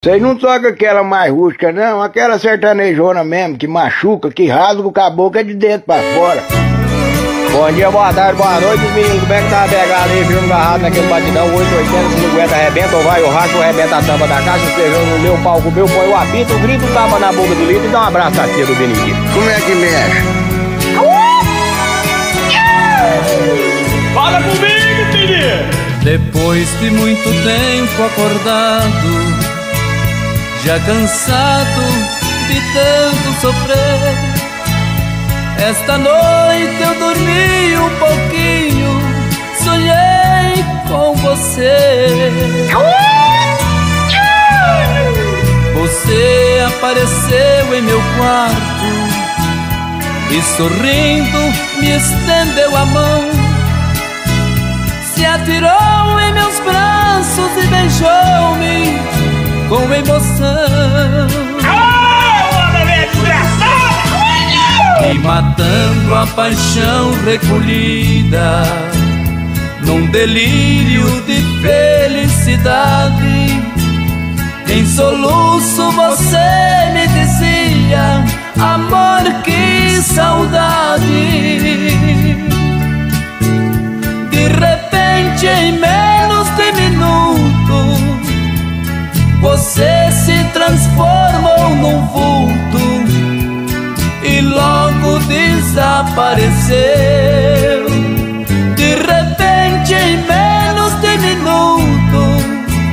Vocês não tocam aquela mais rústica, não? Aquela sertanejona mesmo, que machuca, que rasga o caboclo de dentro pra fora. Bom dia, boa tarde, boa noite, menino. Como é que tá a pegada aí? Firme agarrado naquele batidão, 880, 50, arrebenta, ou vai, ou racha, ou arrebenta a tampa da caixa, feijão no meu palco, meu, põe o apito, grita, o tapa na boca do litro e dá um abraço à tia do Benedito. Como é que mexe? Fala comigo, menino! Depois de muito tempo acordado, já cansado de tanto sofrer, esta noite eu dormi um pouquinho, sonhei com você. Você apareceu em meu quarto e sorrindo me estendeu a mão, se atirou em meus braços e beijou-me com emoção. E matando a paixão recolhida num delírio de felicidade, em soluço você me dizia: amor, que saudade. De repente, em menos de minuto, você se transformou num vulto e logo desapareceu. De repente, em menos de minuto,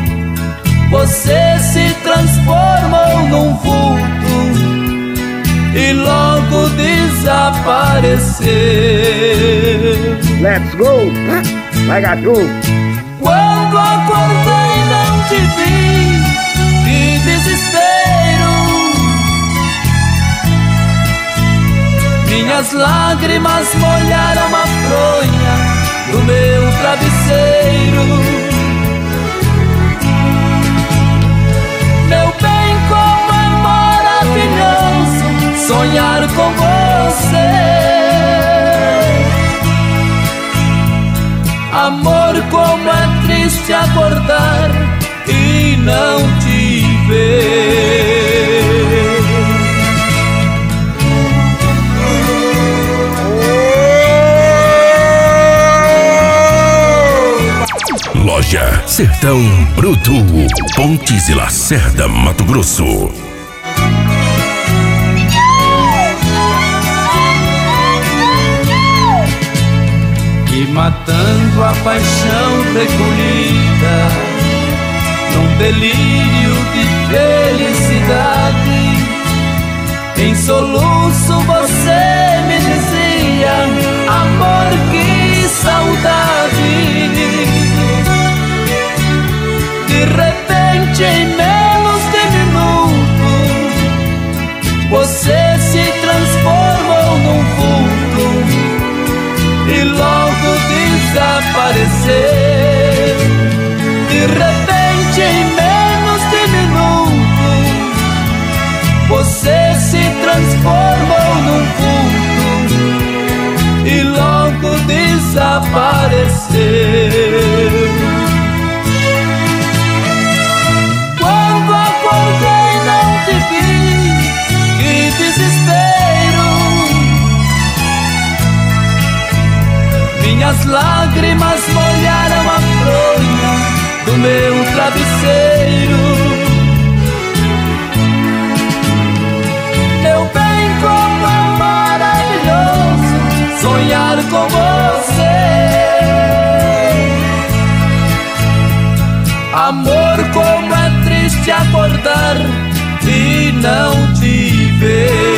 você se transformou num vulto e logo desapareceu. Let's go! Vai, gato! Quando acordei não te vi, que desespero. Minhas lágrimas molharam a fronha do meu travesseiro. Meu bem, como é maravilhoso sonhar com você. Amor, como é triste acordar e não te ver. Loja Sertão Bruto, Pontes e Lacerda, Mato Grosso. E matando a paixão recolhida num delírio de felicidade, em soluço você me dizia: amor, que saudade. De repente, em menos de minuto, você se transformou num vulto e logo desapareceu. De repente, em menos de minuto, você se transformou num vulto e logo desapareceu. Quando acordei não te vi, que desespero. Minhas lágrimas molharam a fronha do meu travesseiro. Meu bem, como é maravilhoso sonhar com você. Amor, como é triste acordar e não te ver.